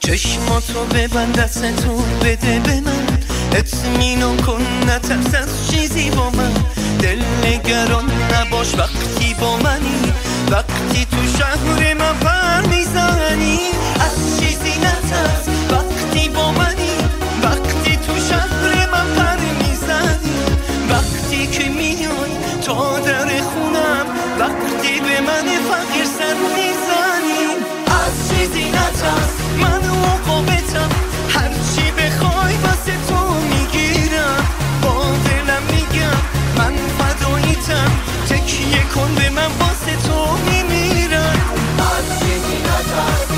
چشماتو ببند دستتو بده به من، اطمینان کن نترس از چیزی با من، دل نگران نباش وقتی با منی، وقتی تو شهر من پر میزنی، از چیزی نترس وقتی با منی، وقتی تو شهر من پر میزنی، وقتی که میای تا در خونم، وقتی به من فقیر سر میزنی، از چیزی نترس من مقابلتم، هرچی بخوای واسه تو میگیرم، با دلم میگم من فداییتم، تکیه کن به من واسه تو میمیرم، از چیزی نترس.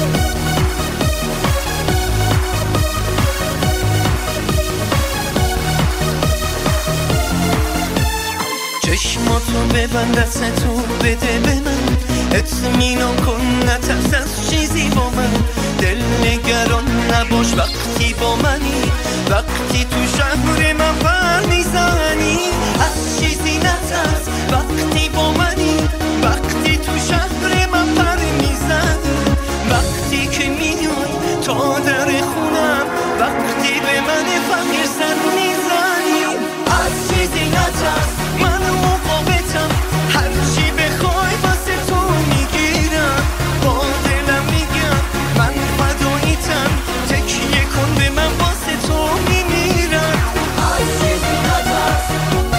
چشماتو ببند دستتو بده به من، اطمینان کن نترس از چیزی با من، دل نگران نباش وقتی با منی، وقتی تو شهر من پر میزنی، از چیزی نترس وقتی با منی، وقتی تو شهر من پر میزنی، وقتی که میای تا در خونم، وقتی به من فقیر سر میزنی، از چیزی نترس من مقابلتم، هرچی بخوای واسه تو میگیرم، با دلم میگم من فداییتم، تکیه کن به من واسه تو میمیرم، از چیزی نترس.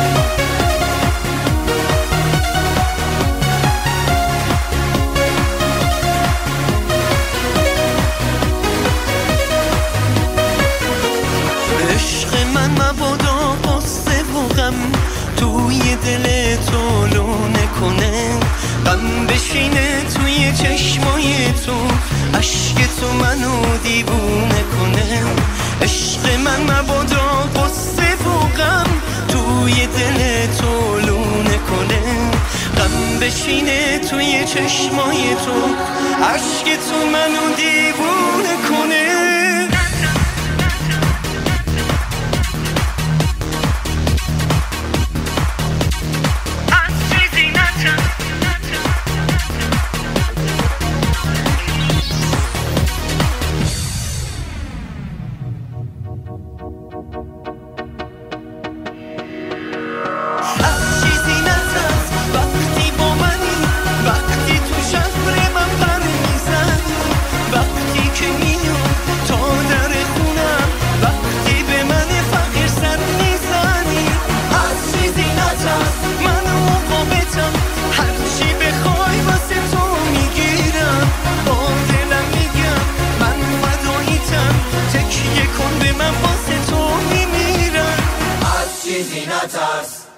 عشق من مبادا قصه و غم توی دل تو لونه کنه، غم بشینه توی چشمای تو، عشق تو منو دیوونه کنه، عشق من مبادا قصه و غم توی دل تو لونه کنه، غم بشینه توی چشمای تو، عشق تو منو دیوونه کنه. تکیه کن به من واسه تو میمیرم، از چیزی نترس.